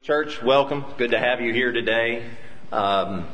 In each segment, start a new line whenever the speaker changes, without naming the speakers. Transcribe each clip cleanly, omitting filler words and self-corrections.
Church, welcome. Good to have you here today. Those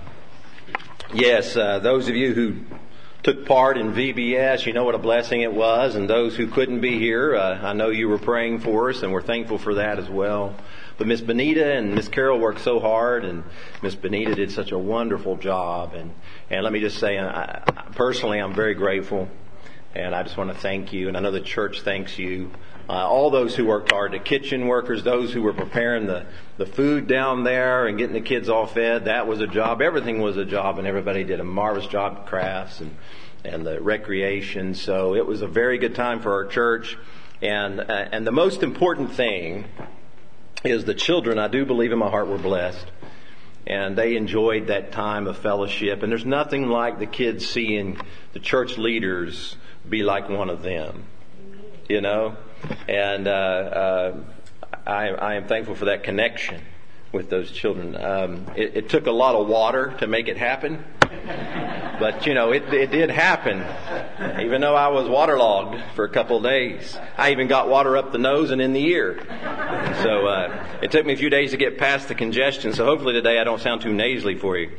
of you who took part in VBS, you know what a blessing it was. And those who couldn't be here, I know you were praying for us, and we're thankful for that as well. But Miss Benita and Miss Carol worked so hard, and Miss Benita did such a wonderful job. And let me just say, personally, I'm very grateful. And I just want to thank you, and I know the church thanks you. All those who worked hard, the kitchen workers, those who were preparing the food down there and getting the kids all fed, that was a job. Everything was a job, and everybody did a marvelous job of crafts and the recreation. So it was a very good time for our church. And the most important thing is the children, I do believe in my heart, were blessed. And they enjoyed that time of fellowship. And there's nothing like the kids seeing the church leaders be like one of them, you know. And I am thankful for that connection with those children. It took a lot of water to make it happen, but you know it did happen. Even though I was waterlogged for a couple of days, I even got water up the nose and in the ear. So it took me a few days to get past the congestion. So hopefully today I don't sound too nasally for you.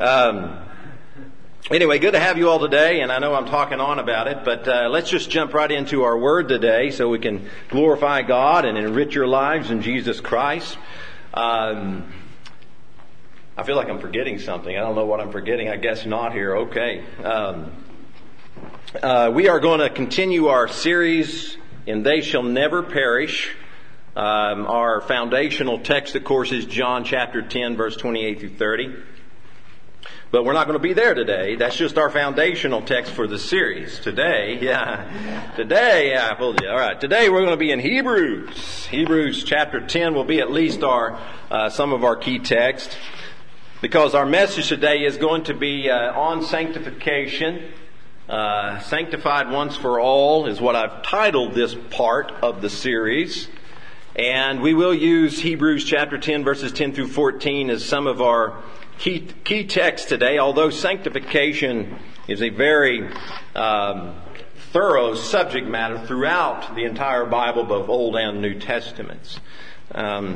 Anyway, good to have you all today, and I know I'm talking on about it, but let's just jump right into our word today so we can glorify God and enrich your lives in Jesus Christ. I feel like I'm forgetting something. I don't know what I'm forgetting. I guess not here. Okay. We are going to continue our series in They Shall Never Perish. Our foundational text, of course, is John chapter 10, verse 28 through 30. But we're not going to be there today. That's just our foundational text for the series. Today, I told you. All right, today we're going to be in Hebrews. Hebrews chapter 10 will be at least some of our key text, because our message today is going to be on sanctification. Sanctified once for all is what I've titled this part of the series. And we will use Hebrews chapter 10 verses 10 through 14 as some of our key text today, although sanctification is a very thorough subject matter throughout the entire Bible, both Old and New Testaments. But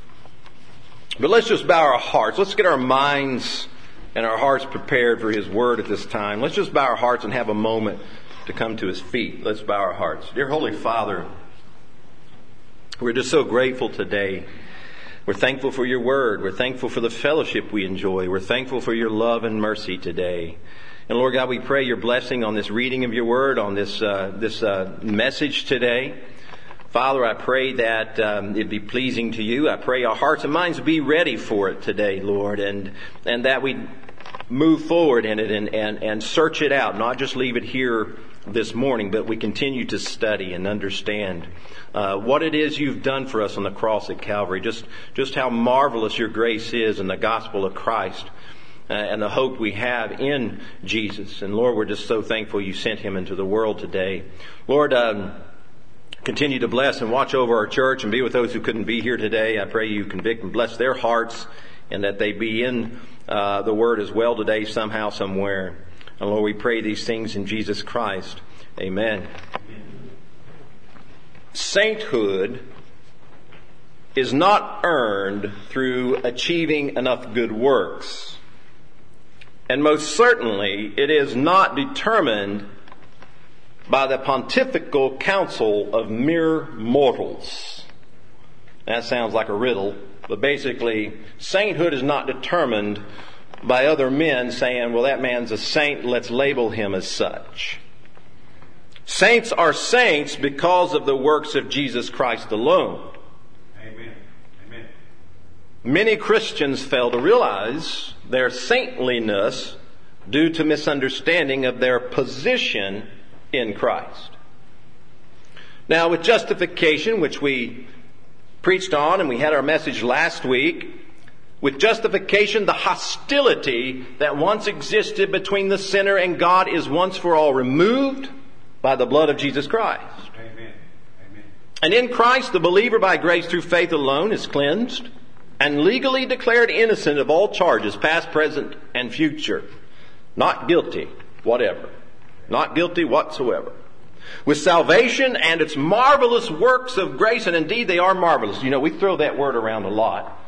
let's just bow our hearts. Let's get our minds and our hearts prepared for His Word at this time. Let's just bow our hearts and have a moment to come to His feet. Let's bow our hearts. Dear Holy Father, we're just so grateful today. We're thankful for your word. We're thankful for the fellowship we enjoy. We're thankful for your love and mercy today. And Lord God, we pray your blessing on this reading of your word, on this message today. Father, I pray that it be pleasing to you. I pray our hearts and minds be ready for it today, Lord, and that we move forward in it and search it out, not just leave it here this morning, but we continue to study and understand what it is you've done for us on the cross at Calvary, just how marvelous your grace is in the gospel of Christ and the hope we have in Jesus. And Lord, we're just so thankful you sent him into the world today. Lord, continue to bless and watch over our church and be with those who couldn't be here today. I pray you convict and bless their hearts and that they be in the word as well today somehow, somewhere. And Lord, we pray these things in Jesus Christ. Amen. Sainthood is not earned through achieving enough good works. And most certainly, it is not determined by the pontifical council of mere mortals. That sounds like a riddle, but basically, sainthood is not determined by other men saying, well, that man's a saint, let's label him as such. Saints are saints because of the works of Jesus Christ alone.
Amen. Amen.
Many Christians fail to realize their saintliness due to misunderstanding of their position in Christ. Now, with justification, which we preached on and we had our message last week, with justification, the hostility that once existed between the sinner and God is once for all removed by the blood of Jesus Christ.
Amen. Amen.
And in Christ, the believer by grace through faith alone is cleansed and legally declared innocent of all charges, past, present, and future. Not guilty, whatever. Not guilty whatsoever. With salvation and its marvelous works of grace, and indeed they are marvelous. You know, we throw that word around a lot.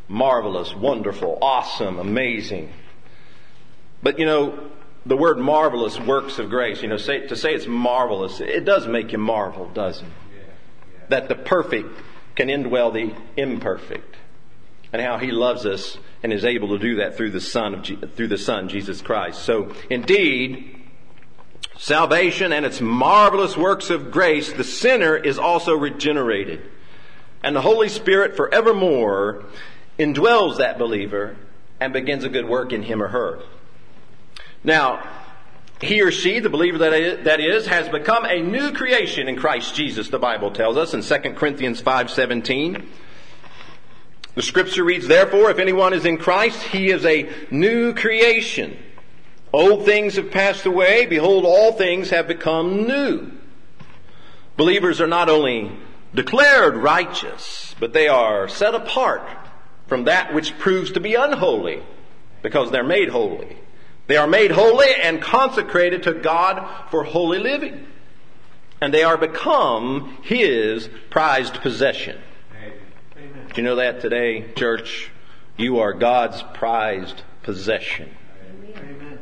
marvelous, wonderful, awesome, amazing. But the word marvelous, works of grace, to say it's marvelous, it does make you marvel, doesn't it? That the perfect can indwell the imperfect. And how He loves us and is able to do that through the Son, Jesus Christ. So, indeed, salvation and its marvelous works of grace, the sinner is also regenerated. And the Holy Spirit forevermore indwells that believer and begins a good work in him or her. Now, he or she, the believer that is, has become a new creation in Christ Jesus, the Bible tells us in 2 Corinthians 5:17. The Scripture reads, "Therefore, if anyone is in Christ, he is a new creation. Old things have passed away. Behold, all things have become new." Believers are not only declared righteous, but they are set apart from that which proves to be unholy, because they're made holy. They are made holy and consecrated to God for holy living. And they are become His prized possession.
Amen.
Do you know that today, church? You are God's prized possession.
Amen.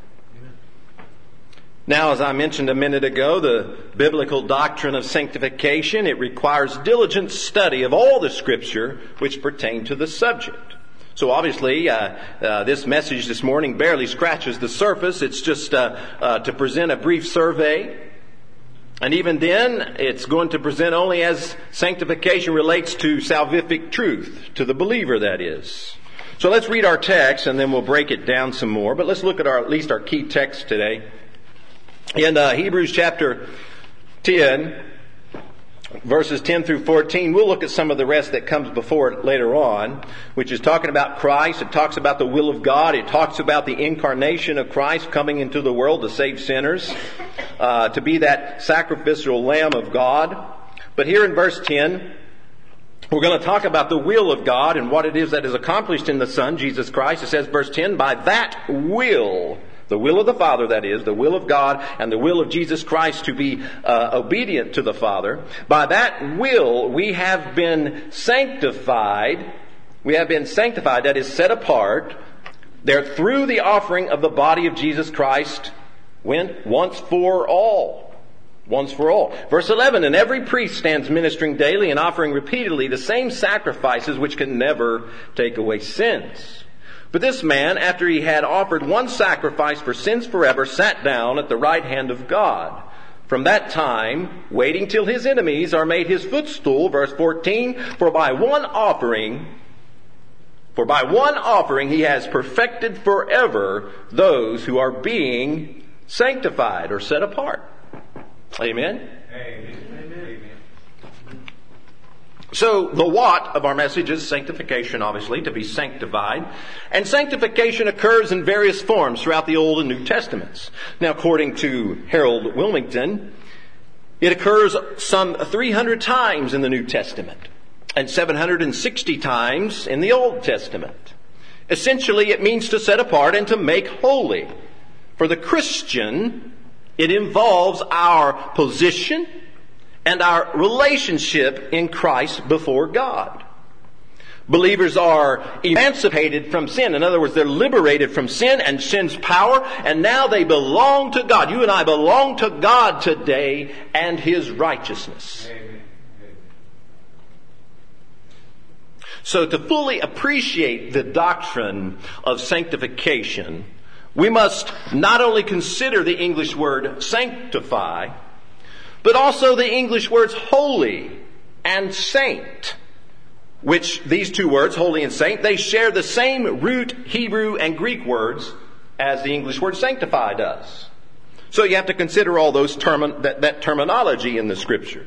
Now, as I mentioned a minute ago, the biblical doctrine of sanctification, it requires diligent study of all the Scripture which pertain to the subject. So obviously, this message this morning barely scratches the surface. It's just to present a brief survey. And even then, it's going to present only as sanctification relates to salvific truth, to the believer, that is. So let's read our text, and then we'll break it down some more. But let's look at at least our key text today. In Hebrews chapter 10, verses 10 through 14, we'll look at some of the rest that comes before it later on, which is talking about Christ. It talks about the will of God. It talks about the incarnation of Christ coming into the world to save sinners, to be that sacrificial Lamb of God. But here in verse 10, we're going to talk about the will of God and what it is that is accomplished in the Son, Jesus Christ. It says, verse 10, "By that will," the will of the Father, that is, the will of God and the will of Jesus Christ to be obedient to the Father. "By that will we have been sanctified." We have been sanctified, that is, set apart, there through the offering of the body of Jesus Christ, when? Once for all. Once for all. Verse 11, "And every priest stands ministering daily and offering repeatedly the same sacrifices which can never take away sins. But this man, after he had offered one sacrifice for sins forever, sat down at the right hand of God. From that time, waiting till his enemies are made his footstool." Verse 14, For by one offering he has perfected forever those who are being sanctified or set apart." Amen?
Amen.
So the what of our message is sanctification, obviously, to be sanctified. And sanctification occurs in various forms throughout the Old and New Testaments. Now, according to Harold Wilmington, it occurs some 300 times in the New Testament and 760 times in the Old Testament. Essentially, it means to set apart and to make holy. For the Christian, it involves our position and our relationship in Christ before God. Believers are emancipated from sin. In other words, they're liberated from sin and sin's power, and now they belong to God. You and I belong to God today and His righteousness.
Amen.
So to fully appreciate the doctrine of sanctification, we must not only consider the English word sanctify, but also the English words holy and saint, which these two words, holy and saint, they share the same root Hebrew and Greek words as the English word sanctify does. So you have to consider all those that terminology in the Scripture.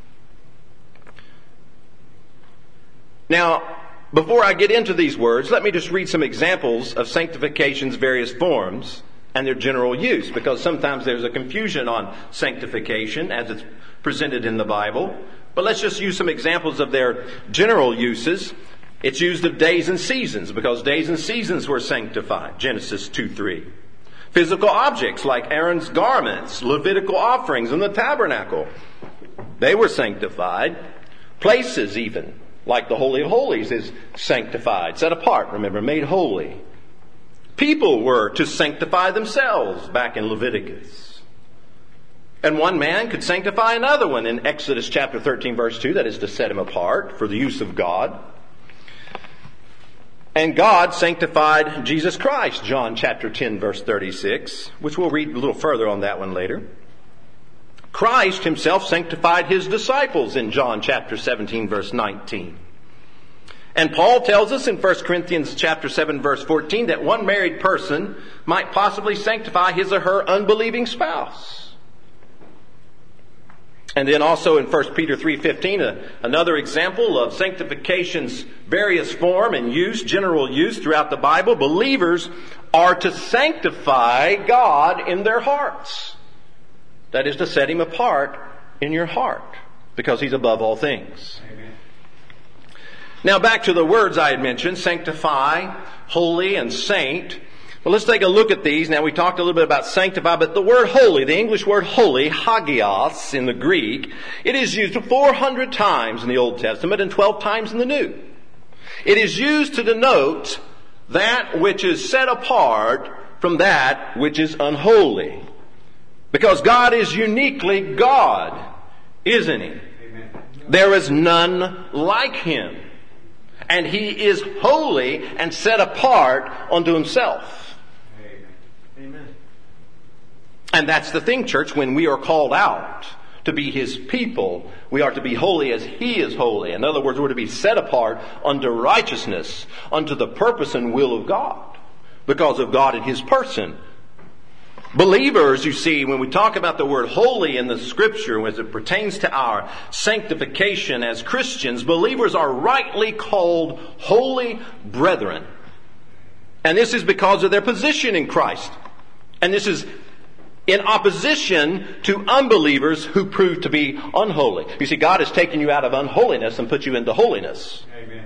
Now, before I get into these words, let me just read some examples of sanctification's various forms and their general use, because sometimes there's a confusion on sanctification as it's presented in the Bible. But let's just use some examples of their general uses. It's used of days and seasons, because days and seasons were sanctified. Genesis 2:3. Physical objects like Aaron's garments, Levitical offerings in the tabernacle, they were sanctified. Places even, Like the Holy of Holies is sanctified, set apart, remember, made holy. People were to sanctify themselves back in Leviticus. And one man could sanctify another one in Exodus chapter 13 verse 2, that is to set him apart for the use of God. And God sanctified Jesus Christ, John chapter 10 verse 36, which we'll read a little further on that one later. Christ himself sanctified his disciples in John chapter 17 verse 19. And Paul tells us in 1 Corinthians chapter 7 verse 14 that one married person might possibly sanctify his or her unbelieving spouse. And then also in 1 Peter 3:15, another example of sanctification's various form and use, general use throughout the Bible. Believers are to sanctify God in their hearts. That is to set him apart in your heart, because he's above all things.
Amen.
Now back to the words I had mentioned, sanctify, holy, and saint. Well, let's take a look at these. Now we talked a little bit about sanctify, but the word holy, the English word holy, hagios in the Greek, it is used 400 times in the Old Testament and 12 times in the New. It is used to denote that which is set apart from that which is unholy. Because God is uniquely God, isn't He?
Amen.
There is none like Him. And He is holy and set apart unto Himself.
Amen.
And that's the thing, church, when we are called out to be His people, we are to be holy as He is holy. In other words, we're to be set apart unto righteousness, unto the purpose and will of God, because of God in His person. Believers, you see, when we talk about the word holy in the Scripture, as it pertains to our sanctification as Christians, believers are rightly called holy brethren. And this is because of their position in Christ. And this is in opposition to unbelievers who prove to be unholy. You see, God has taken you out of unholiness and put you into holiness.
Amen.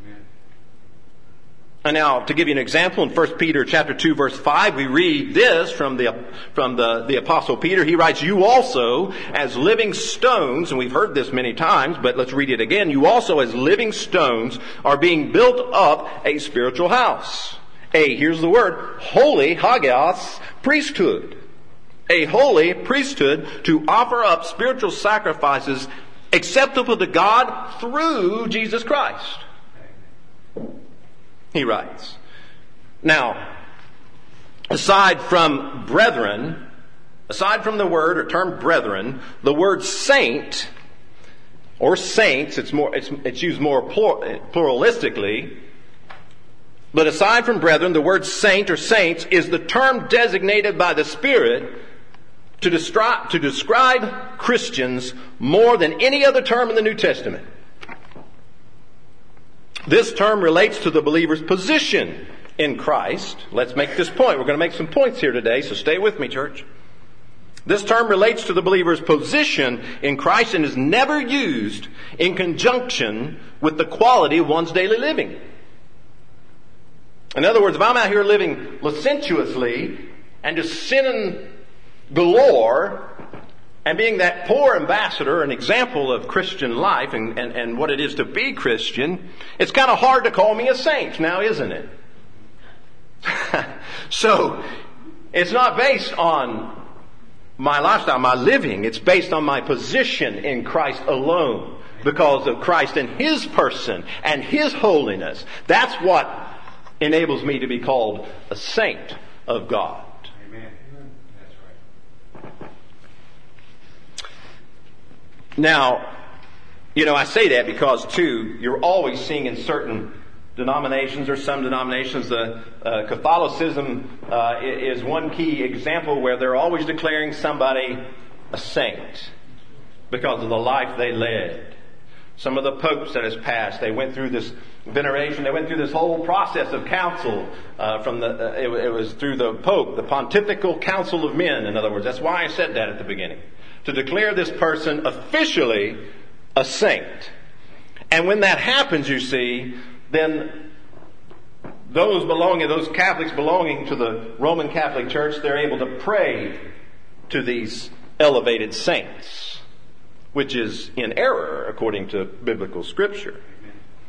And now, to give you an example, in 1 Peter chapter 2, verse 5, we read this from the Apostle Peter. He writes, "You also, as living stones," and we've heard this many times, but let's read it again. "You also, as living stones, are being built up a spiritual house." Here's the word, holy, hagios, priesthood. A holy priesthood to offer up spiritual sacrifices acceptable to God through Jesus Christ. He writes. Now, aside from brethren, aside from the word or term brethren, the word saint or saints, it's used more pluralistically. But aside from brethren, the word saint or saints is the term designated by the Spirit to describe Christians more than any other term in the New Testament. This term relates to the believer's position in Christ. Let's make this point. We're going to make some points here today, so stay with me, church. This term relates to the believer's position in Christ and is never used in conjunction with the quality of one's daily living. In other words, if I'm out here living licentiously and just sinning galore, and being that poor ambassador, an example of Christian life and what it is to be Christian, it's kind of hard to call me a saint now, isn't it? So, it's not based on my lifestyle, my living. It's based on my position in Christ alone. Because of Christ and His person and His holiness. That's what enables me to be called a saint of God. Now, I say that because, too, you're always seeing in certain denominations or some denominations, Catholicism is one key example where they're always declaring somebody a saint because of the life they led. Some of the popes that has passed, they went through this veneration, they went through this whole process of council it was through the Pope, the Pontifical Council of Men, in other words. That's why I said that at the beginning. To declare this person officially a saint. And when that happens, you see, then those Catholics belonging to the Roman Catholic Church, they're able to pray to these elevated saints, which is in error according to biblical Scripture.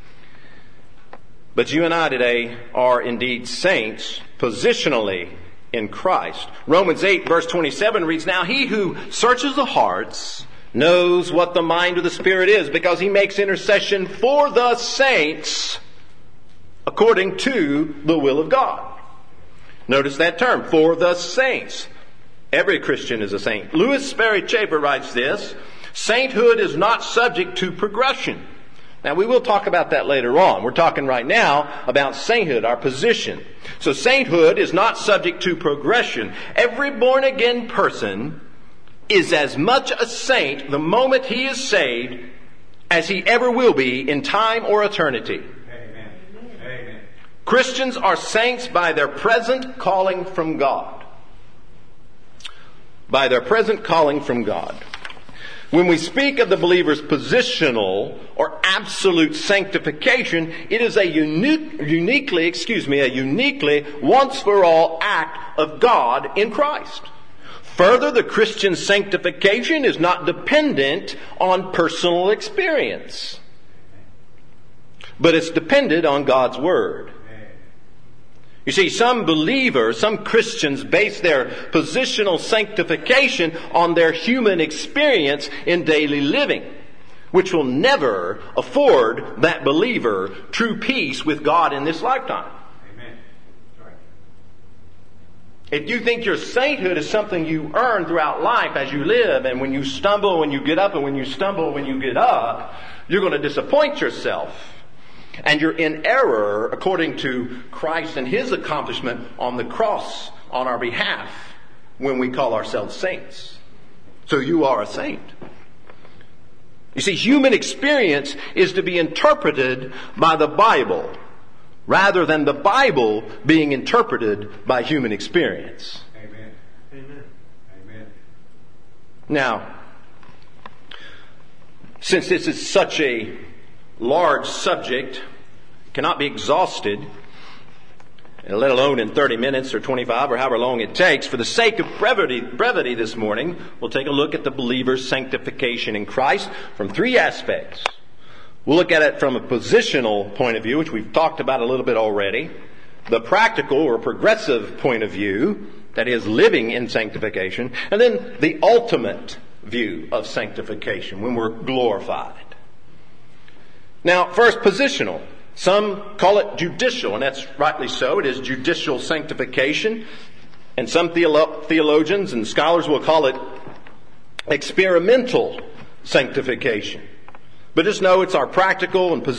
But you and I today are indeed saints positionally in Christ. Romans 8 verse 27 reads, "Now he who searches the hearts knows what the mind of the Spirit is, because he makes intercession for the saints according to the will of God." Notice that term, for the saints. Every Christian is a saint. Louis Sperry Chafer writes this, "Sainthood is not subject to progression." Now, we will talk about that later on. We're talking right now about sainthood, our position. So sainthood is not subject to progression. Every born-again person is as much a saint the moment he is saved as he ever will be in time or eternity.
Amen. Amen.
Christians are saints by their present calling from God. By their present calling from God. When we speak of the believer's positional or absolute sanctification, it is a uniquely once-for-all act of God in Christ. Further, the Christian sanctification is not dependent on personal experience, but it's dependent on God's Word. You see, some believers, some Christians base their positional sanctification on their human experience in daily living, which will never afford that believer true peace with God in this lifetime.
Amen. Right.
If you think your sainthood is something you earn throughout life as you live, and when you stumble, when you get up, and when you stumble, when you get up, you're going to disappoint yourself. And you're in error according to Christ and His accomplishment on the cross on our behalf when we call ourselves saints. So you are a saint. You see, human experience is to be interpreted by the Bible rather than the Bible being interpreted by human experience.
Amen. Amen. Amen.
Now, since this is such a large subject, cannot be exhausted, let alone in 30 minutes or 25 or however long it takes. For the sake of brevity this morning, we'll take a look at the believer's sanctification in Christ from three aspects. We'll look at it from a positional point of view, which we've talked about a little bit already. The practical or progressive point of view, that is living in sanctification. And then the ultimate view of sanctification, when we're glorified. Now, first, positional. Some call it judicial, and that's rightly so. It is judicial sanctification. And some theologians and scholars will call it experimental sanctification. But just know it's our practical and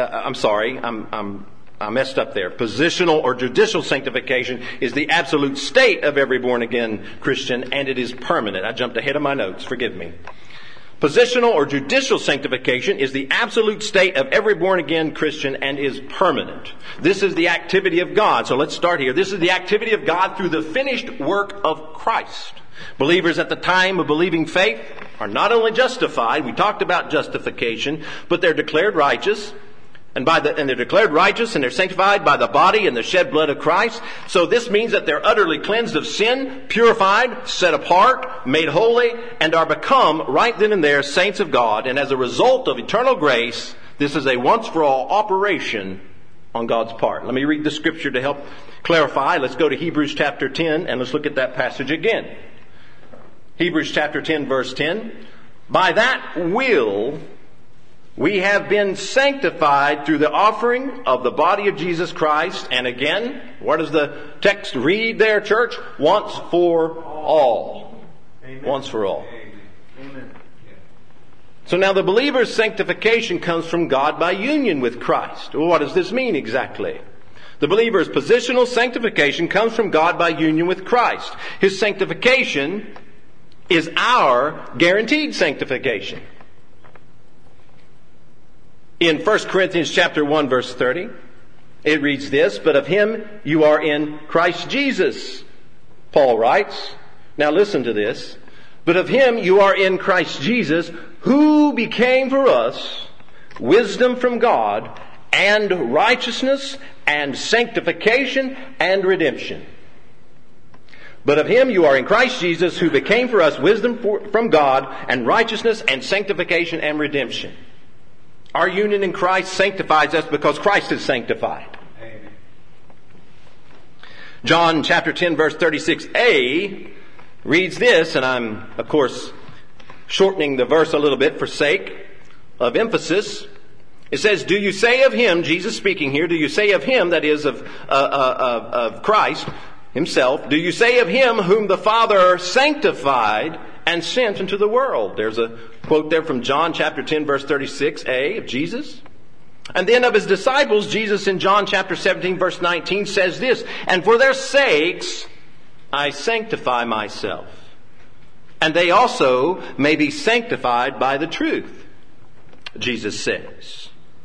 I messed up there. Positional or judicial sanctification is the absolute state of every born-again Christian, and it is permanent. I jumped ahead of my notes. Forgive me. Positional or judicial sanctification is the absolute state of every born-again Christian and is permanent. This is the activity of God. So let's start here. This is the activity of God through the finished work of Christ. Believers at the time of believing faith are not only justified, we talked about justification, but they're declared righteous. And they're declared righteous and they're sanctified by the body and the shed blood of Christ. So this means that they're utterly cleansed of sin, purified, set apart, made holy, and are become right then and there saints of God. And as a result of eternal grace, this is a once-for-all operation on God's part. Let me read the scripture to help clarify. Let's go to Hebrews chapter 10 and let's look at that passage again. Hebrews chapter 10 verse 10. By that will we have been sanctified through the offering of the body of Jesus Christ. And again, what does the text read there, church? Once for all.
Amen.
Once for all.
Amen.
So now the believer's sanctification comes from God by union with Christ. Well, what does this mean exactly? The believer's positional sanctification comes from God by union with Christ. His sanctification is our guaranteed sanctification. In 1 Corinthians chapter 1 verse 30, it reads this, but of him you are in Christ Jesus, Paul writes. Now listen to this. But of him you are in Christ Jesus, who became for us wisdom from God and righteousness and sanctification and redemption. But of him you are in Christ Jesus, who became for us wisdom from God and righteousness and sanctification and redemption. Our union in Christ sanctifies us because Christ is sanctified.
Amen.
John chapter 10 verse 36a reads this, and I'm, of course, shortening the verse a little bit for sake of emphasis. It says, do you say of him, Jesus speaking here, do you say of him, that is of Christ himself, do you say of him whom the Father sanctified and sent into the world? There's a quote there from John chapter 10 verse 36a of Jesus. And then of his disciples, Jesus in John chapter 17 verse 19 says this, and for their sakes I sanctify myself, and they also may be sanctified by the truth, Jesus says.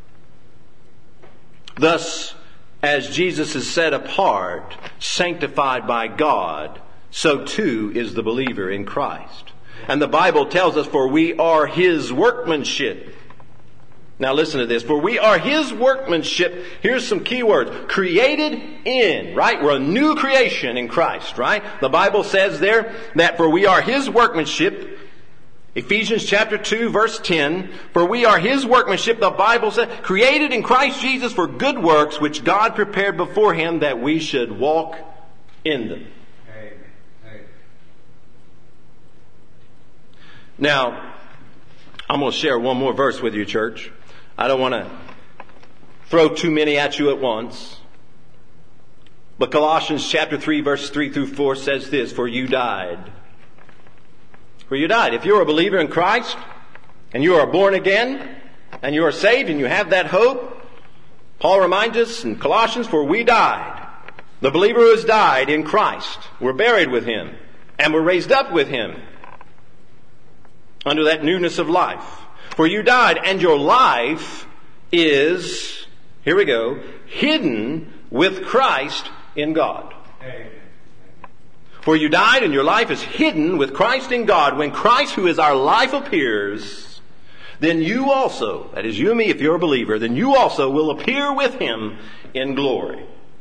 Thus, as Jesus is set apart, sanctified by God, so too is the believer in Christ. And the Bible tells us, for we are his workmanship. Now listen to this. For we are his workmanship. Here's some key words. Created in, right? We're a new creation in Christ, right? The Bible says there that for we are his workmanship. Ephesians chapter 2 verse 10. For we are his workmanship, the Bible says, created in Christ Jesus for good works, which God prepared beforehand that we should walk in them.
Amen. Amen.
Now, I'm going to share one more verse with you, church. I don't want to throw too many at you at once. But Colossians chapter 3 verse 3 through 4 says this, for you died. For you died. If you're a believer in Christ, and you are born again, and you are saved, and you have that hope, Paul reminds us in Colossians, for we died. The believer who has died in Christ, we're buried with him, and we're raised up with him under that newness of life. For you died, and your life is, here we go, hidden with Christ in God.
Amen.
For you died, and your life is hidden with Christ in God. When Christ, who is our life, appears, then you also, that is you and me if you're a believer, then you also will appear with him in glory.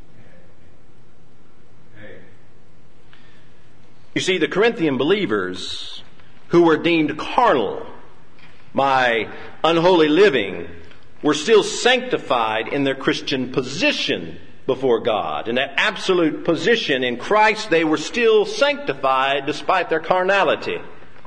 Amen.
You see, the Corinthian believers who were deemed carnal by unholy living were still sanctified in their Christian position before God. In that absolute position in Christ, they were still sanctified despite their carnality.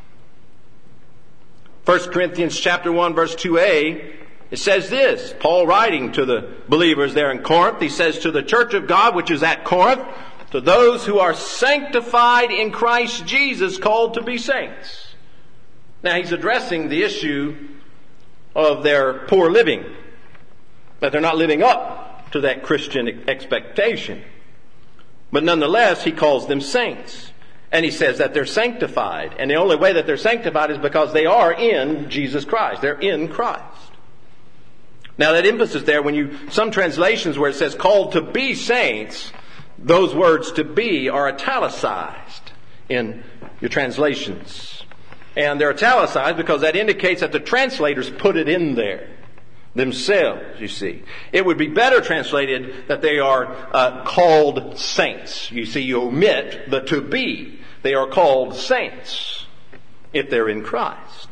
1 Corinthians chapter 1 verse 2a, it says this, Paul writing to the believers there in Corinth, he says, to the church of God which is at Corinth, to those who are sanctified in Christ Jesus, called to be saints. Now he's addressing the issue of their poor living, that they're not living up to that Christian expectation. But nonetheless, he calls them saints. And he says that they're sanctified. And the only way that they're sanctified is because they are in Jesus Christ. They're in Christ. Now that emphasis there, some translations where it says called to be saints, those words to be are italicized in your translations. And they're italicized because that indicates that the translators put it in there themselves, you see. It would be better translated that they are called saints. You see, you omit the to be. They are called saints if they're in Christ.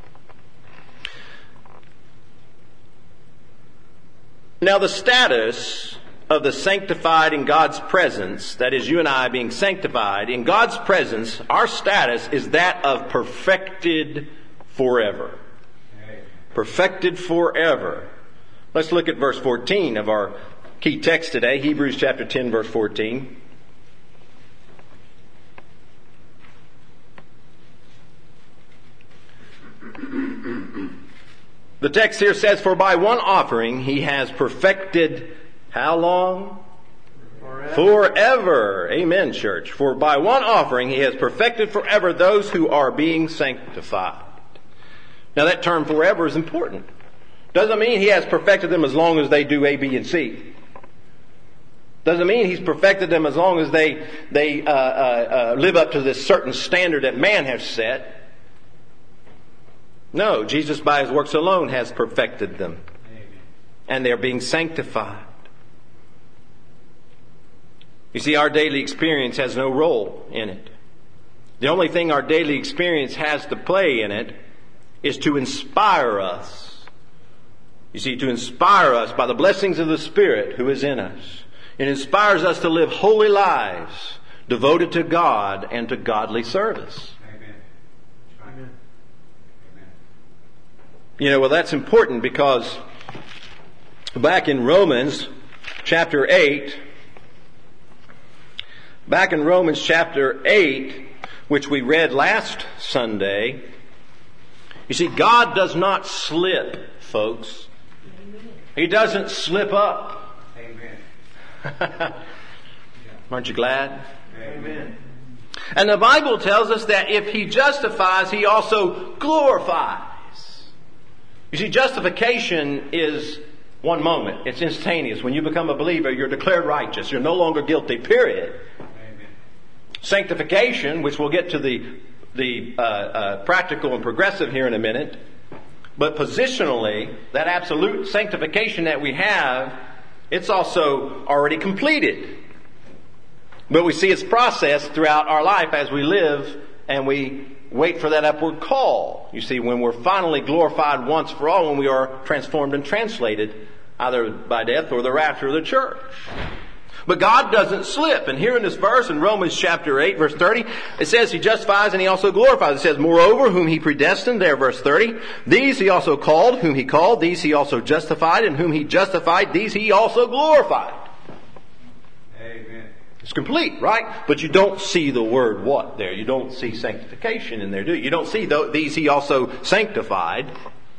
Now the status of the sanctified in God's presence, that is you and I being sanctified in God's presence, our status is that of perfected forever. Perfected forever. Let's look at verse 14 of our key text today, Hebrews chapter 10 verse 14. The text here says, for by one offering he has perfected, how long? Forever. Amen, church. For by one offering he has perfected forever those who are being sanctified. Now that term forever is important. Doesn't mean he has perfected them as long as they do A, B, and C. Doesn't mean he's perfected them as long as they live up to this certain standard that man has set. No, Jesus by his works alone has perfected them. Amen. And they're being sanctified. You see, our daily experience has no role in it. The only thing our daily experience has to play in it is to inspire us You see, to inspire us by the blessings of the Spirit who is in us. It inspires us to live holy lives, devoted to God and to godly service.
Amen. Amen.
Well, that's important because back in Romans chapter 8, which we read last Sunday, you see, God does not slip, folks. He doesn't slip up.
Amen.
Aren't you glad?
Amen.
And the Bible tells us that if He justifies, He also glorifies. You see, justification is one moment. It's instantaneous. When you become a believer, you're declared righteous. You're no longer guilty, period.
Amen.
Sanctification, which we'll get to the practical and progressive here in a minute, but positionally, that absolute sanctification that we have, it's also already completed. But we see its process throughout our life as we live and we wait for that upward call. You see, when we're finally glorified once for all, when we are transformed and translated, either by death or the rapture of the church. But God doesn't slip. And here in this verse, in Romans chapter 8, verse 30, it says He justifies and He also glorifies. It says, moreover, whom He predestined, there, verse 30, these He also called, whom He called, these He also justified, and whom He justified, these He also glorified.
Amen.
It's complete, right? But you don't see the word what there. You don't see sanctification in there, do you? You don't see these He also sanctified.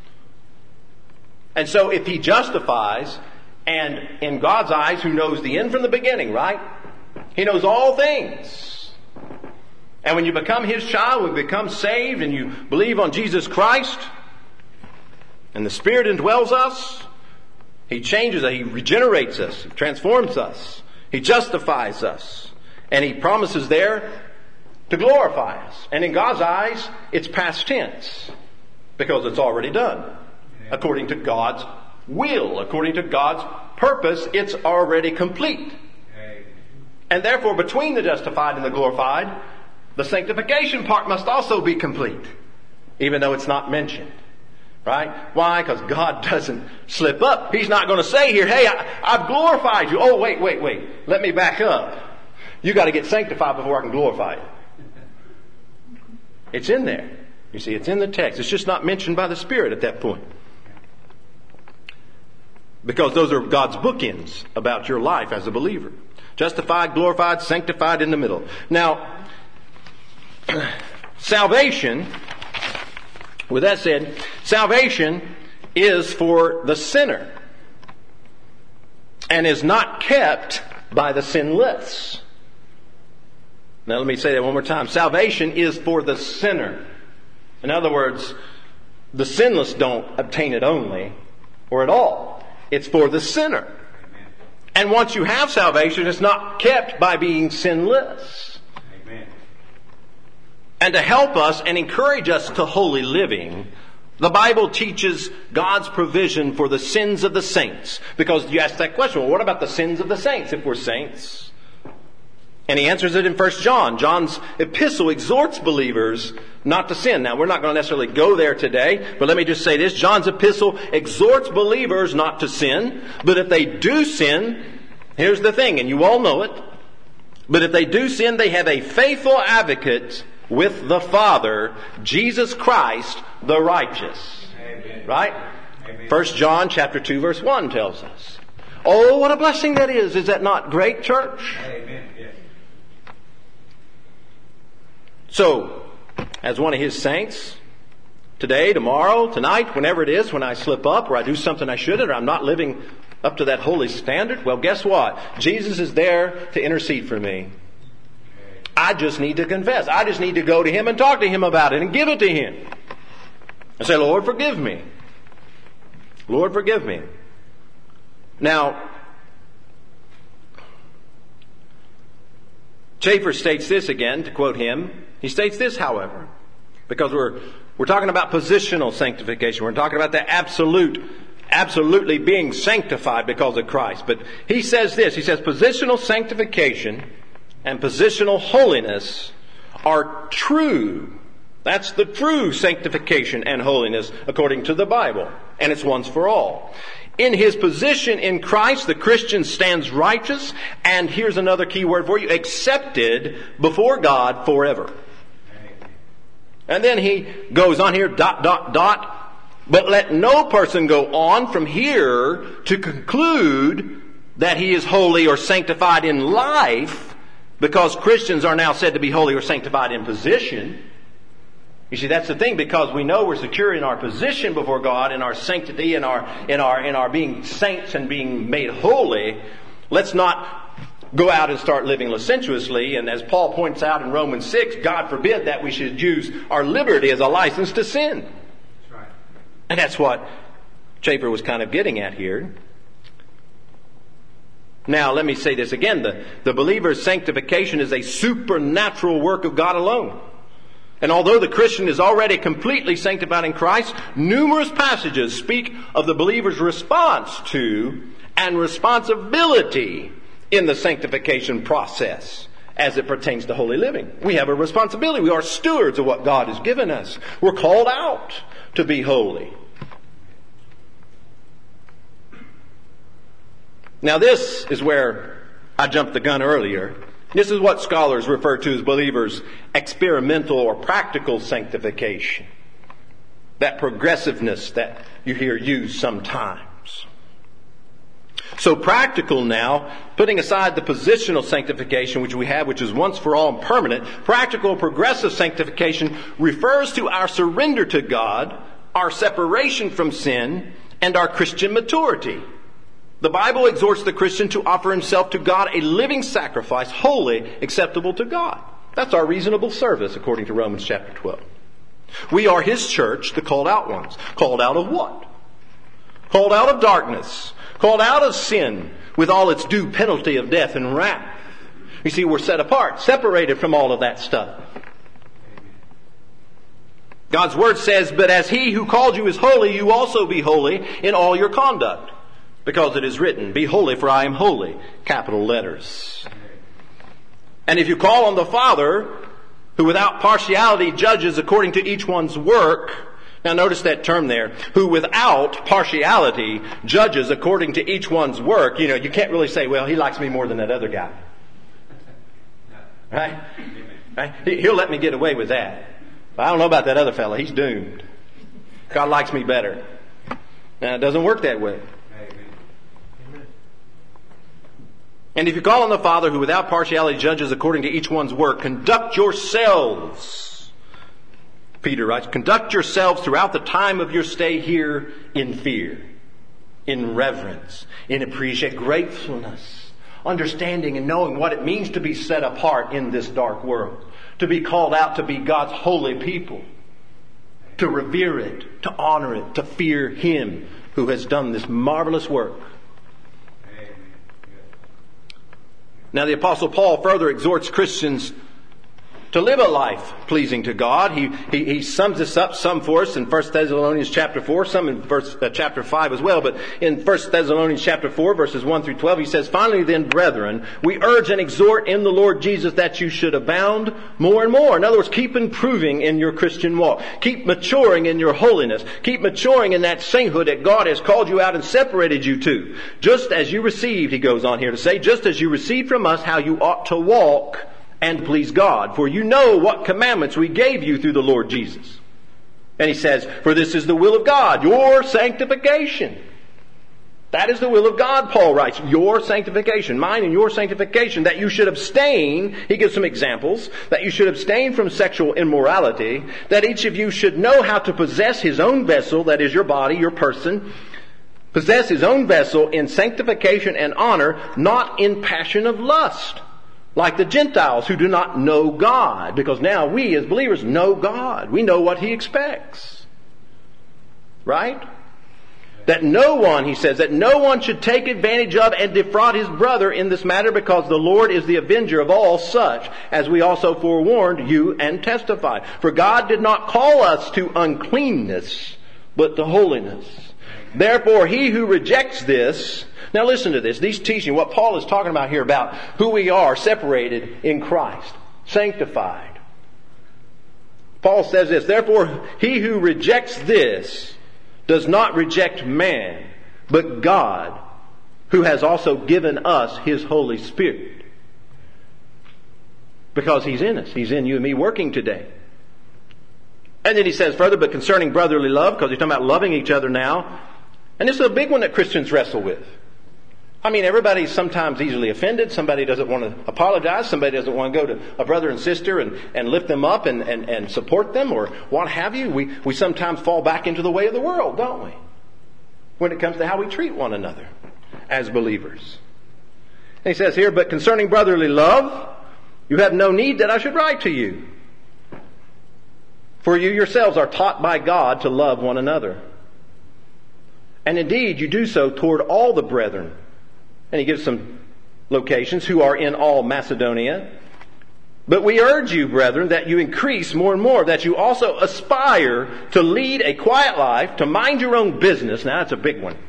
And so if He justifies, and in God's eyes, who knows the end from the beginning, right? He knows all things. And when you become His child, when you become saved and you believe on Jesus Christ, and the Spirit indwells us, He changes us, He regenerates us, He transforms us, He justifies us, and He promises there to glorify us. And in God's eyes, it's past tense, because it's already done. According to God's will, according to God's purpose, it's already complete. And therefore, between the justified and the glorified, the sanctification part must also be complete, even though it's not mentioned. Right? Why? Because God doesn't slip up. He's not going to say here, hey, I've glorified you. Oh, wait. Let me back up. You got to get sanctified before I can glorify you. It's in there. You see, it's in the text. It's just not mentioned by the Spirit at that point. Because those are God's bookends about your life as a believer. Justified, glorified, sanctified in the middle. Now, salvation, with that said, salvation is for the sinner and is not kept by the sinless. Now let me say that one more time. Salvation is for the sinner. In other words, the sinless don't obtain it only or at all. It's for the sinner.
Amen.
And once you have salvation, it's not kept by being sinless.
Amen.
And to help us and encourage us to holy living, the Bible teaches God's provision for the sins of the saints. Because you ask that question, well, what about the sins of the saints if we're saints? And he answers it in 1 John. John's epistle exhorts believers not to sin. Now, we're not going to necessarily go there today, but let me just say this. John's epistle exhorts believers not to sin, but if they do sin, here's the thing, and you all know it, but if they do sin, they have a faithful advocate with the Father, Jesus Christ, the righteous.
Amen.
Right?
Amen.
1 John chapter 2, verse 1 tells us. Oh, what a blessing that is. Is that not great, church?
Amen. Yes.
So, as one of His saints, today, tomorrow, tonight, whenever it is, when I slip up or I do something I shouldn't or I'm not living up to that holy standard, well, guess what? Jesus is there to intercede for me. I just need to confess. I just need to go to Him and talk to Him about it and give it to Him. And say, Lord, forgive me. Lord, forgive me. Now, Schaeffer states this again, to quote him. He states this, however, because we're talking about positional sanctification. We're talking about the absolutely being sanctified because of Christ. But he says this. He says positional sanctification and positional holiness are true That's the true sanctification and holiness according to the Bible. And it's once for all. In his position in Christ, the Christian stands righteous, and here's another key word for you, accepted before God forever. And then he goes on here, ... But let no person go on from here to conclude that he is holy or sanctified in life, because Christians are now said to be holy or sanctified in position. You see, that's the thing, because we know we're secure in our position before God, in our sanctity, in our being saints and being made holy. Let's not go out and start living licentiously. And as Paul points out in Romans 6, God forbid that we should use our liberty as a license to sin. And that's what Chafer was kind of getting at here. Now, let me say this again. The believer's sanctification is a supernatural work of God alone. And although the Christian is already completely sanctified in Christ, numerous passages speak of the believer's response to and responsibility in the sanctification process as it pertains to holy living. We have a responsibility. We are stewards of what God has given us. We're called out to be holy. Now this is where I jumped the gun earlier. This is what scholars refer to as believers' experimental or practical sanctification. That progressiveness that you hear used sometimes. So practical now, putting aside the positional sanctification which we have, which is once for all and permanent, practical progressive sanctification refers to our surrender to God, our separation from sin, and our Christian maturity. The Bible exhorts the Christian to offer himself to God a living sacrifice, holy, acceptable to God. That's our reasonable service, according to Romans chapter 12. We are His church, the called out ones. Called out of what? Called out of darkness. Called out of sin, with all its due penalty of death and wrath. You see, we're set apart, separated from all of that stuff. God's Word says, "But as He who called you is holy, you also be holy in all your conduct. Because it is written, be holy for I am holy." Capital letters. And if you call on the Father, who without partiality judges according to each one's work. Now notice that term there. Who without partiality judges according to each one's work. You know, you can't really say, well, he likes me more than that other guy. Right? He'll let me get away with that. But I don't know about that other fella. He's doomed. God likes me better. Now it doesn't work that way. And if you call on the Father, who without partiality judges according to each one's work, conduct yourselves, Peter writes, conduct yourselves throughout the time of your stay here in fear, in reverence, in appreciation, gratefulness, understanding and knowing what it means to be set apart in this dark world, to be called out to be God's holy people, to revere it, to honor it, to fear Him who has done this marvelous work. Now the Apostle Paul further exhorts Christians to live a life pleasing to God. He sums this up, some for us in 1 Thessalonians chapter 4, some in chapter 5 as well. But in 1 Thessalonians chapter 4, verses 1 through 12, he says, "Finally then, brethren, we urge and exhort in the Lord Jesus that you should abound more and more." In other words, keep improving in your Christian walk. Keep maturing in your holiness. Keep maturing in that sainthood that God has called you out and separated you to. Just as you received, he goes on here to say, just as you received from us how you ought to walk and please God. For you know what commandments we gave you through the Lord Jesus. And he says, for this is the will of God, your sanctification. That is the will of God, Paul writes. Your sanctification, mine and your sanctification, that you should abstain, he gives some examples, that you should abstain from sexual immorality, that each of you should know how to possess his own vessel, that is your body, your person, possess his own vessel in sanctification and honor, not in passion of lust. Like the Gentiles who do not know God. Because now we as believers know God. We know what He expects. Right? That no one, he says, that no one should take advantage of and defraud his brother in this matter, because the Lord is the avenger of all such, as we also forewarned you and testified. For God did not call us to uncleanness, but to holiness. Therefore, he who rejects this... Now listen to this. These teaching, what Paul is talking about here about who we are separated in Christ, sanctified. Paul says this, therefore he who rejects this does not reject man, but God, who has also given us His Holy Spirit. Because He's in us. He's in you and me working today. And then he says further, but concerning brotherly love, because he's talking about loving each other now. And this is a big one that Christians wrestle with. I mean, everybody's sometimes easily offended. Somebody doesn't want to apologize. Somebody doesn't want to go to a brother and sister and lift them up and support them or what have you. We sometimes fall back into the way of the world, don't we? When it comes to how we treat one another as believers. And he says here, but concerning brotherly love, you have no need that I should write to you. For you yourselves are taught by God to love one another. And indeed, you do so toward all the brethren. And he gives some locations who are in all Macedonia. But we urge you, brethren, that you increase more and more, that you also aspire to lead a quiet life, to mind your own business. Now, that's a big one.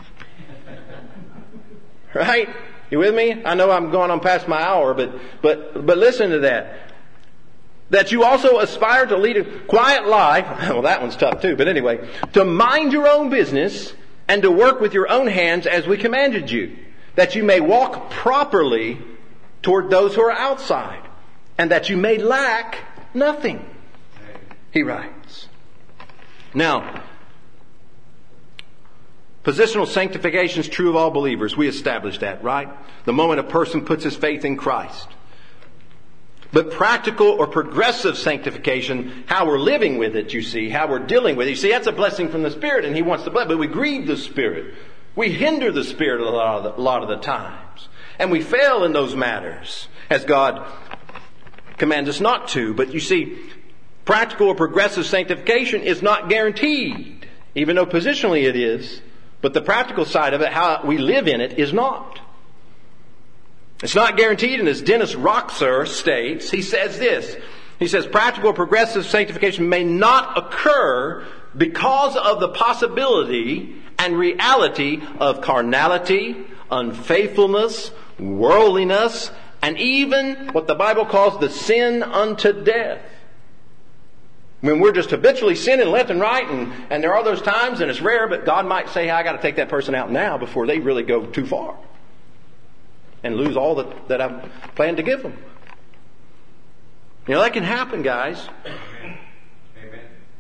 Right? You with me? I know I'm going on past my hour, but listen to that. That you also aspire to lead a quiet life. Well, that one's tough too, but anyway. To mind your own business and to work with your own hands as we commanded you. That you may walk properly toward those who are outside. And that you may lack nothing. He writes. Now, positional sanctification is true of all believers. We established that, right? The moment a person puts his faith in Christ. But practical or progressive sanctification, how we're living with it, you see, how we're dealing with it. You see, that's a blessing from the Spirit and He wants to bless, but we grieve the Spirit. We hinder the Spirit a lot of the times. And we fail in those matters, as God commands us not to. But you see, practical or progressive sanctification is not guaranteed, even though positionally it is. But the practical side of it, how we live in it, is not. It's not guaranteed, and as Dennis Roxer states, he says this. He says, practical or progressive sanctification may not occur because of the possibility and reality of carnality, unfaithfulness, worldliness, and even what the Bible calls the sin unto death. When we're just habitually sinning left and right, and there are those times, and it's rare, but God might say, I got to take that person out now before they really go too far. And lose all that I've planned to give them. You know, that can happen, guys.
Amen.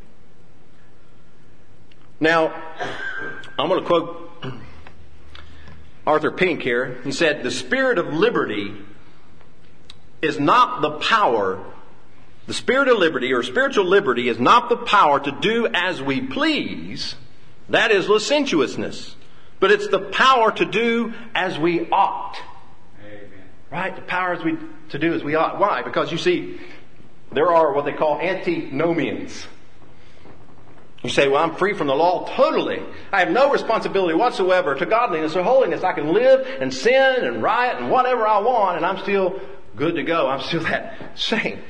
Now, I'm going to quote Arthur Pink here. He said, the spirit of liberty is not the power. The spirit of liberty or spiritual liberty is not the power to do as we please. That is licentiousness. But it's the power to do as we ought. Right? The power to do as we ought. Why? Because you see, there are what they call antinomians. You say, well, I'm free from the law totally. I have no responsibility whatsoever to godliness or holiness. I can live and sin and riot and whatever I want, and I'm still good to go. I'm still that saint.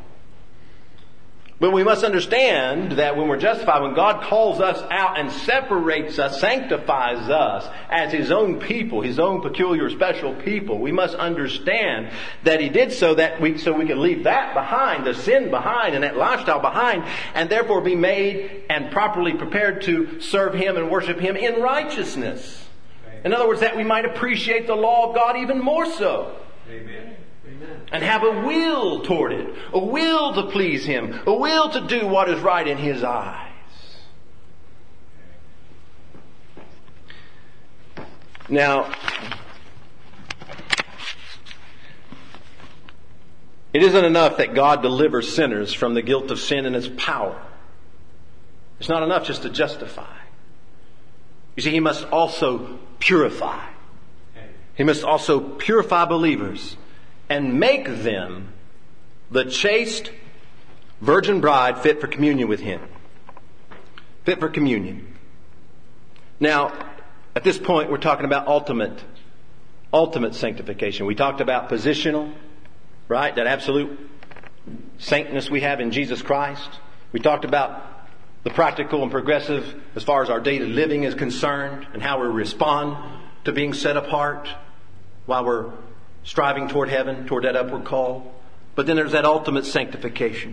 But we must understand that when we're justified, when God calls us out and separates us, sanctifies us as His own people, His own peculiar special people, we must understand that He did so we can leave that behind, the sin behind and that lifestyle behind, and therefore be made and properly prepared to serve Him and worship Him in righteousness. In other words, that we might appreciate the law of God even more so.
Amen.
And have a will toward it. A will to please Him. A will to do what is right in His eyes. Now, it isn't enough that God delivers sinners from the guilt of sin and its power. It's not enough just to justify. You see, He must also purify. He must also purify believers and make them the chaste virgin bride fit for communion with Him. Fit for communion. Now, at this point, we're talking about ultimate sanctification. We talked about positional, right? That absolute saintness we have in Jesus Christ. We talked about the practical and progressive as far as our daily living is concerned and how we respond to being set apart while we're striving toward heaven, toward that upward call. But then there's that ultimate sanctification.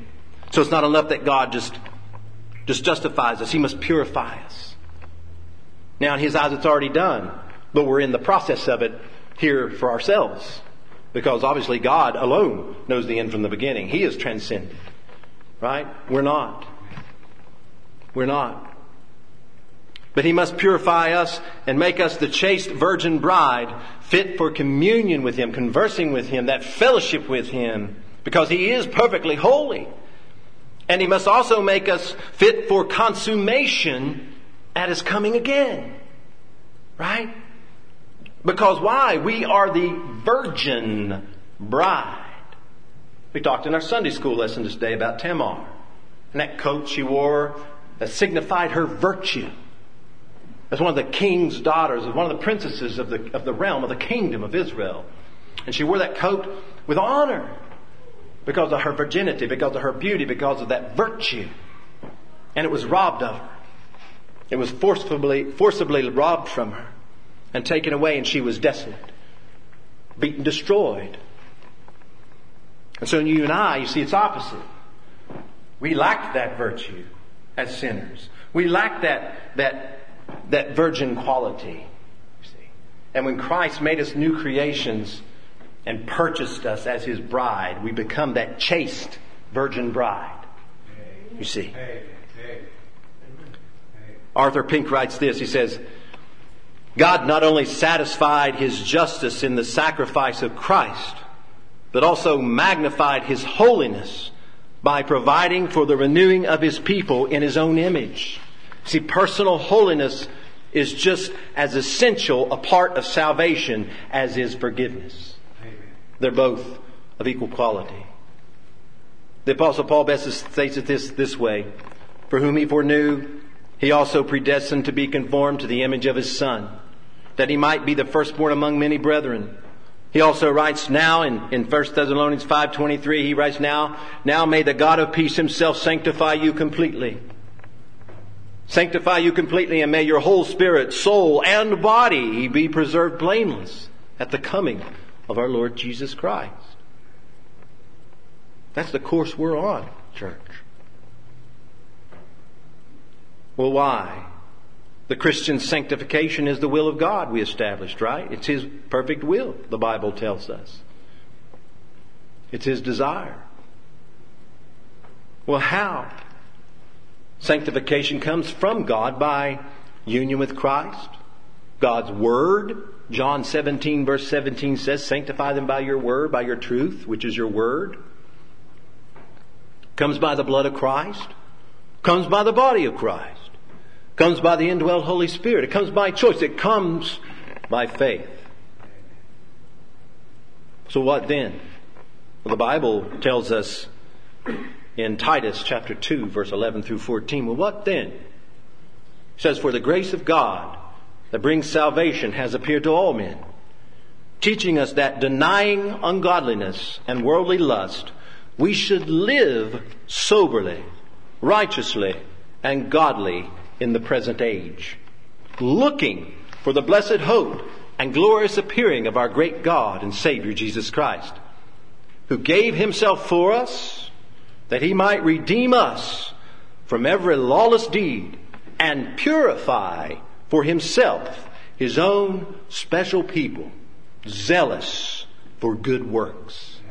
So it's not enough that God just justifies us. He must purify us. Now in His eyes it's already done, but we're in the process of it here for ourselves. Because obviously God alone knows the end from the beginning. He is transcendent. Right? We're not. We're not. But He must purify us and make us the chaste virgin bride, fit for communion with Him, conversing with Him, that fellowship with Him, because He is perfectly holy. And He must also make us fit for consummation at His coming again. Right? Because why? We are the virgin bride. We talked in our Sunday school lesson today about Tamar. And that coat she wore that signified her virtue. As one of the king's daughters, as one of the princesses of the realm, of the kingdom of Israel. And she wore that coat with honor. Because of her virginity, because of her beauty, because of that virtue. And it was robbed of her. It was forcibly robbed from her. And taken away, and she was desolate. Beaten, destroyed. And so you and I, you see, it's opposite. We lack that virtue as sinners. We lack that virgin quality. You see. And when Christ made us new creations and purchased us as His bride, we become that chaste virgin bride. You see. Arthur Pink writes this. He says, God not only satisfied His justice in the sacrifice of Christ, but also magnified His holiness by providing for the renewing of His people in His own image. See, personal holiness is just as essential a part of salvation as is forgiveness. Amen. They're both of equal quality. The Apostle Paul best states it this way. For whom He foreknew, He also predestined to be conformed to the image of His Son, that He might be the firstborn among many brethren. He also writes now in 1 Thessalonians 5:23, he writes now may the God of peace Himself sanctify you completely. Sanctify you completely, and may your whole spirit, soul, and body be preserved blameless at the coming of our Lord Jesus Christ. That's the course we're on, church. Well, why? The Christian sanctification is the will of God, we established, right? It's His perfect will, the Bible tells us. It's His desire. Well, how? Sanctification comes from God by union with Christ. God's Word, John 17 verse 17 says, sanctify them by your Word, by your truth, which is your Word. Comes by the blood of Christ. Comes by the body of Christ. Comes by the indwelt Holy Spirit. It comes by choice. It comes by faith. So what then? Well, the Bible tells us in Titus chapter 2 verse 11 through 14. Well, what then? It says, for the grace of God that brings salvation has appeared to all men, teaching us that denying ungodliness and worldly lust, we should live soberly, righteously, and godly in the present age, looking for the blessed hope and glorious appearing of our great God and Savior Jesus Christ, who gave Himself for us, that He might redeem us from every lawless deed and purify for Himself His own special people, zealous for good works.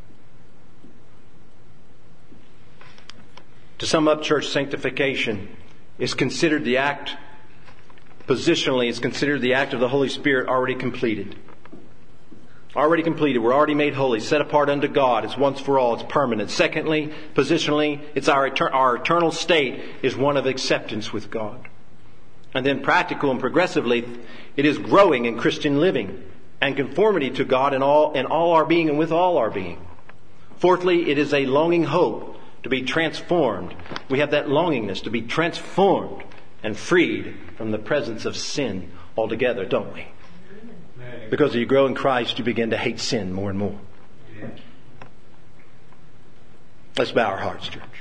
To sum up, church, sanctification is considered the act, positionally, it's considered the act of the Holy Spirit already completed. Already completed. We're already made holy, set apart unto God. It's once for all. It's permanent. Secondly, positionally, it's our eternal state is one of acceptance with God. And then practical and progressively, it is growing in Christian living and conformity to God in all our being and with all our being. Fourthly, it is a longing hope to be transformed. We have that longingness to be transformed and freed from the presence of sin altogether, don't we? Because as you grow in Christ, you begin to hate sin more and more. Let's bow our hearts, church.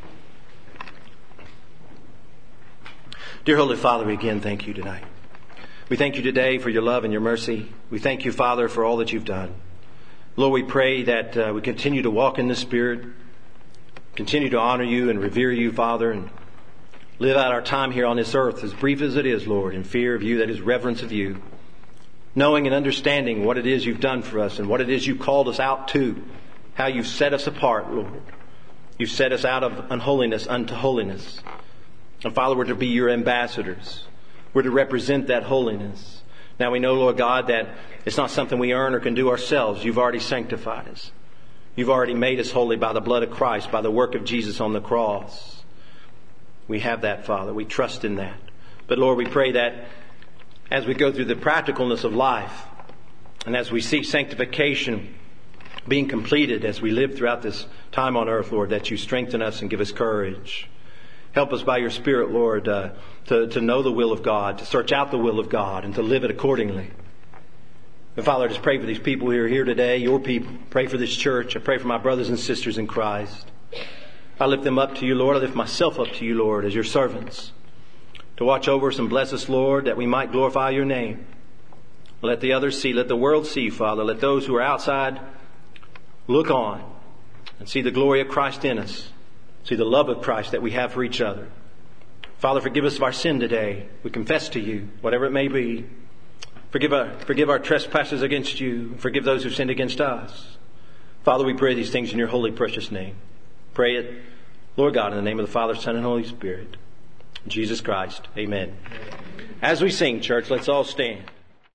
Dear Holy Father, we again thank You tonight. We thank You today for Your love and Your mercy. We thank You, Father, for all that You've done. Lord, we pray that we continue to walk in the Spirit, continue to honor you and revere you, Father, and live out our time here on this earth, as brief as it is, Lord, in fear of you, that is reverence of you, knowing and understanding what it is you've done for us and what it is you called us out to, how you've set us apart, Lord. You've set us out of unholiness unto holiness. And Father, we're to be your ambassadors. We're to represent that holiness. Now we know, Lord God, that it's not something we earn or can do ourselves. You've already sanctified us. You've already made us holy by the blood of Christ, by the work of Jesus on the cross. We have that, Father. We trust in that. But Lord, we pray that as we go through the practicalness of life, and as we see sanctification being completed as we live throughout this time on earth, Lord, that you strengthen us and give us courage. Help us by your Spirit, Lord, to know the will of God, to search out the will of God, and to live it accordingly. And Father, I just pray for these people who are here today, your people. Pray for this church. I pray for my brothers and sisters in Christ. I lift them up to you, Lord. I lift myself up to you, Lord, as your servants. To watch over us and bless us, Lord, that we might glorify your name. Let the others see. Let the world see, Father. Let those who are outside look on and see the glory of Christ in us. See the love of Christ that we have for each other. Father, forgive us of our sin today. We confess to you, whatever it may be. Forgive our trespasses against you. Forgive those who sinned against us. Father, we pray these things in your holy, precious name. Pray it, Lord God, in the name of the Father, Son, and Holy Spirit. Jesus Christ. Amen. As we sing, church, let's all stand.